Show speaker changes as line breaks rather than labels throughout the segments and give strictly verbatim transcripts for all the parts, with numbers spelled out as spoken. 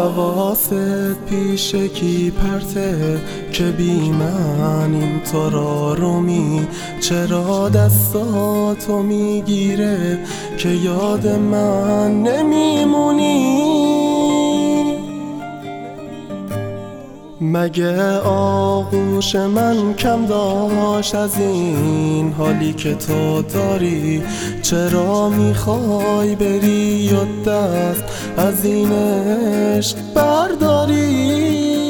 حواست پیش کی پرته که بی من این تو را رو می چرا دستاتو میگیره که یاد من نمیمونی؟ مگه آغوش من کم داشت از این حالی که تو داری؟ چرا میخوای بری و دست از این عشق برداری؟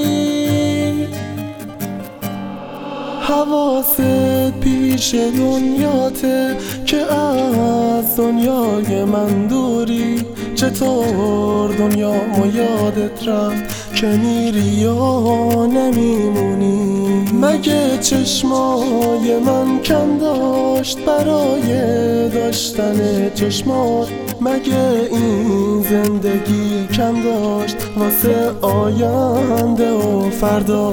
حواست پیش دنیاته که از دنیای من دوری. چطور دنیامو یادت رفت که میری یا نمیمونی؟ مگه چشمای من کم داشت برای داشتن چشمات؟ مگه این زندگی کم داشت واسه آینده و فردا؟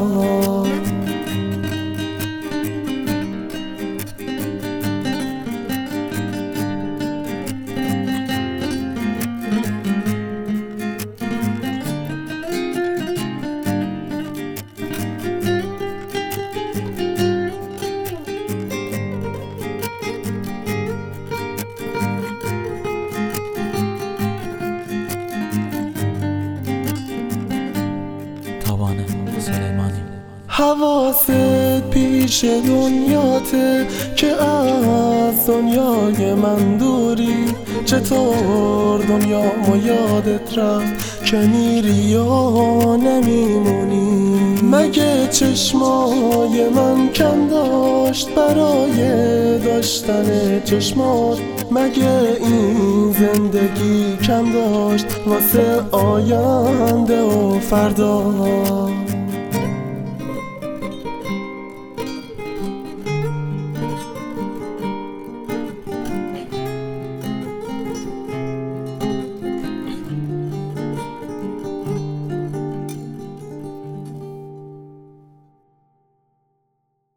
حواست پیش دنیاته که از دنیای من دوری. چطور دنیامو یادت رفت که میری یا نمیمونی؟ مگه چشمای من کم داشت برای داشتن چشمات؟ مگه این زندگی کم داشت واسه آینده و فردا؟